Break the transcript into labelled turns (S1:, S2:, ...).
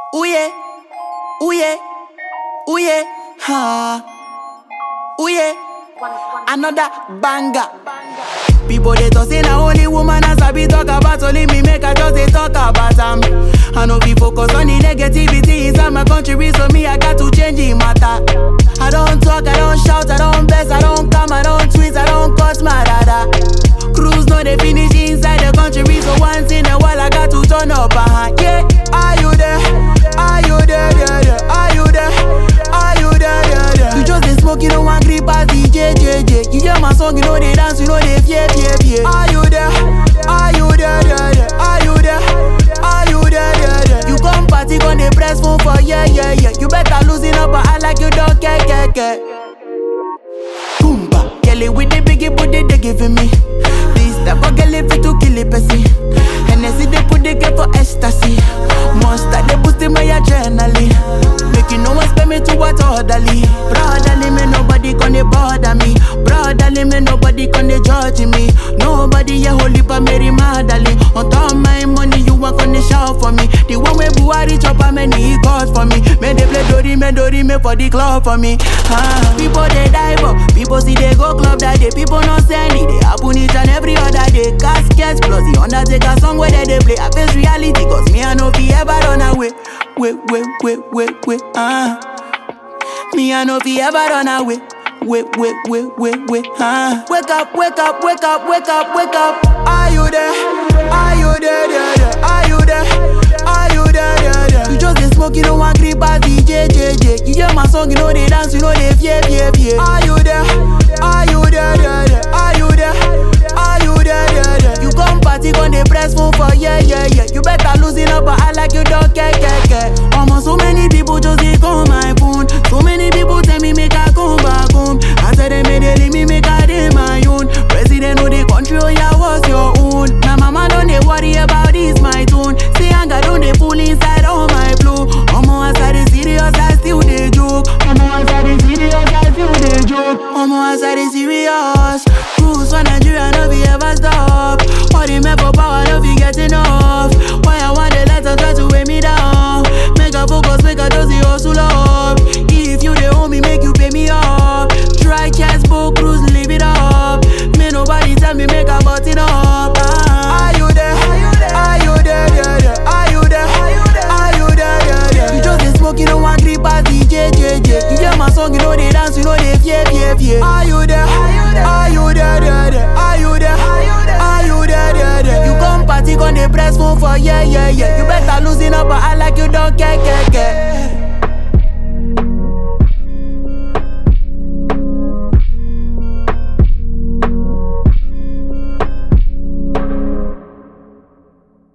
S1: Ooh yeah, ooh yeah, ooh yeah, ha. Ooh yeah, another banger. People they talk say na only woman as I be talk about. Only me make I just they talk about them. I know we focus on the negativity inside my country, so me I got to change the matter. I don't talk, I don't shout, I don't best, I don't come, I don't tweet, I don't cuss my dada. Cruise no they finish inside the country, so once in a while I got to turn up. Yeah, are you there? Are you there? Yeah, yeah. Are you there? Are you there? Yeah, yeah. You just they smoke, you don't want grip as DJ. You hear my song, you know they dance, you know they fear. Are you there? Are you there? Yeah, yeah. Are you there? Are you there? Yeah, yeah. You come party, gon' they press phone for yeah. You better losing up, but I like you don't care. Boomba, girl it with the biggie booty they giving me. This type of girl if it to kill it, pussy. And I see they put the girl for ecstasy. Monster they boosting my adrenaline. Making no one spend me to what orderly. Brotherly me nobody gonna bother me. Brotherly me nobody gonna judge me. Nobody yeah holy pa Mary Magdalene. On top of my money you want gonna shout for me. The one way Buhari chop a many God for me. Me they play Dori me for the club for me. People they die but people see they go club that day. People not send it. They happen each and every other day. Caskets plus the Undertaker song where they play. I face reality cause me I know fi ever run away. Wait. Me I know fi ever run away. Wait. Wake up. Are you there? Are you there? Yeah. Are you there? Are you there? Yeah. You just they smoke, you don't want grip as DJ. You hear my song, you know they dance, you know they fear. Are you there? Are you there? Yeah. Are you there? Are you there? Yeah. You come party, gon' they press phone for yeah. You better losing up, but I like you don't care. Almost so many people just they come